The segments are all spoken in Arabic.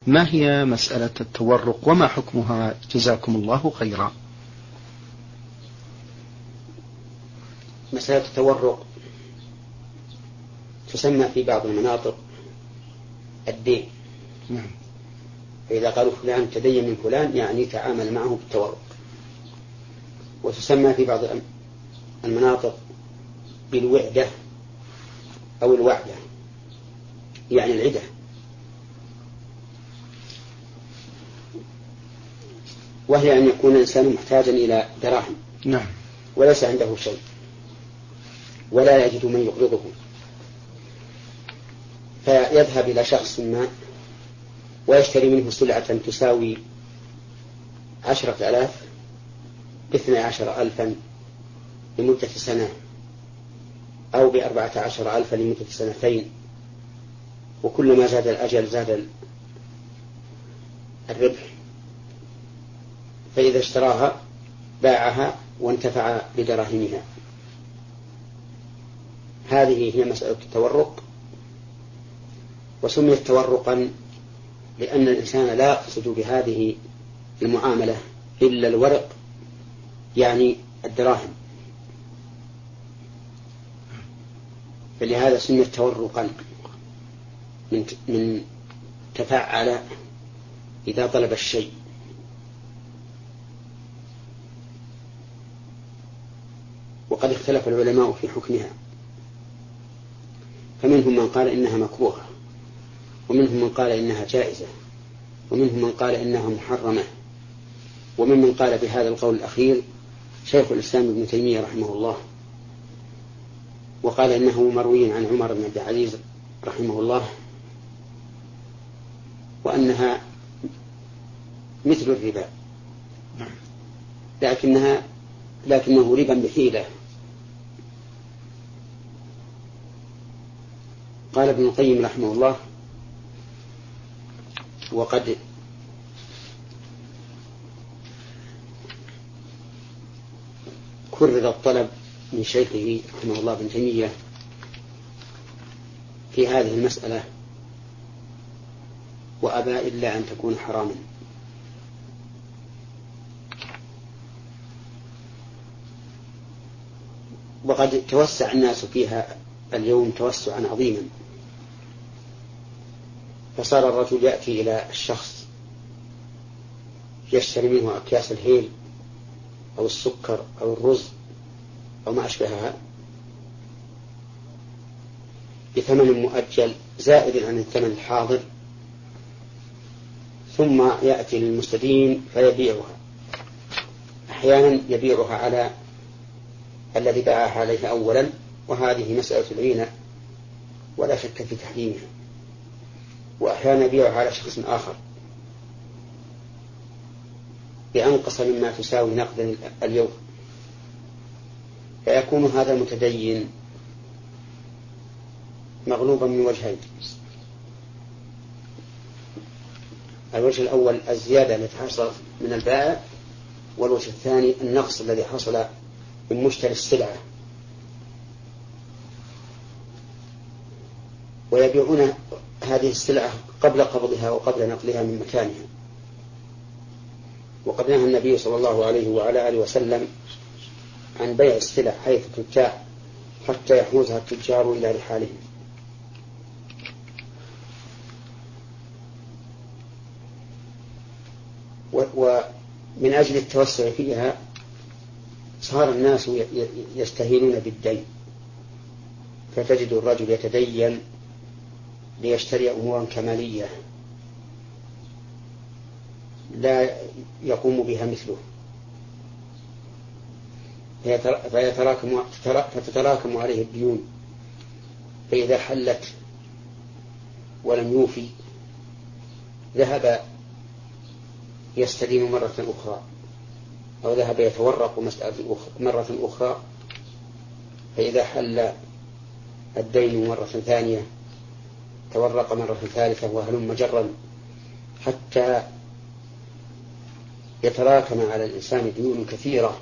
ما هي مسألة التورق وما حكمها جزاكم الله خيرا؟ مسألة التورق تسمى في بعض المناطق الدين. فإذا قالوا فلان تدين من فلان يعني تعامل معه بالتورق. وتسمى في بعض المناطق بالوعدة أو الوعدة يعني العدة. وهي أن يكون الإنسان محتاجا إلى دراهم وليس عنده شيء ولا يجد من يقرضه، فيذهب إلى شخص ما ويشتري منه سلعة تساوي 10,000 ب12,000 لمدة سنة، أو ب14,000 لمدة سنتين، وكلما زاد الأجل زاد الربح. فإذا اشتراها باعها وانتفع بدراهمها. هذه هي مسألة التورق، وسميت تورقا لأن الإنسان لا يقصد بهذه المعاملة إلا الورق يعني الدراهم، فلهذا سميت تورقا من تفعل إذا طلب الشيء. وقد اختلف العلماء في حكمها، فمنهم من قال إنها مكروهة، ومنهم من قال إنها جائزة، ومنهم من قال إنها محرمة، وممن قال بهذا القول الأخير شيخ الإسلام ابن تيمية رحمه الله، وقال إنه مروي عن عمر بن عبد العزيز رحمه الله وأنها مثل الربا لكنه ربا بحيلة. قال ابن القيم رحمه الله: وقد كرر الطلب من شيخه رحمه الله ابن تيمية في هذه المسألة وأبى إلا أن تكون حراما. وقد توسع الناس فيها اليوم توسعا عظيما، فصار الرجل يأتي إلى الشخص يشتري منه أكياس الهيل أو السكر أو الرز أو ما أشبهها بثمن مؤجل زائد عن الثمن الحاضر، ثم يأتي للمستدين فيبيعها. أحيانا يبيعها على الذي باعها عليه أولا، وهذه مسألة العينة ولا شك في تحريمها. وأحيانا يبيعها على شخص آخر بأنقص مما تساوي نقدا اليوم، فيكون هذا المتدين مغلوبا من وجهين: الوجه الأول الزيادة التي حصلت من البائع، والوجه الثاني النقص الذي حصل من مشتري السلعة. ويبيعون هذه السلعة قبل قبضها وقبل نقلها من مكانها. وقد نهى النبي صلى الله عليه وعلى آله وسلم عن بيع السلع حيث تبتاع حتى يحوزها التجار إلى رحالهم. ومن أجل التوسع فيها صار الناس يستهينون بالدين، فتجد الرجل يتدين ليشتري أمورا كمالية لا يقوم بها مثله، فتتراكم عليه الديون، فإذا حلت ولم يوفي ذهب يستدين مرة أخرى، أو ذهب يتورق مرة أخرى، فإذا حل الدين مرة ثانية تورق مرة ثالثة، وهلم جرا حتى يتراكم على الإنسان ديون كثيرة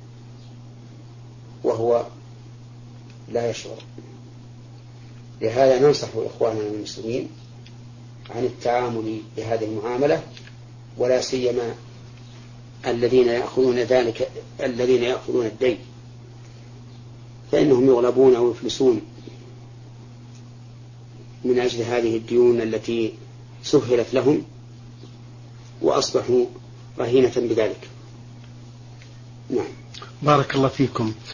وهو لا يشعر. لهذا ننصح إخواننا المسلمين عن التعامل بهذه المعاملة، ولا سيما الذين يأخذون الدين، فإنهم يغلبون أو يفلسون من أجل هذه الديون التي سهلت لهم، وأصبحوا رهينة بذلك. نعم. بارك الله فيكم.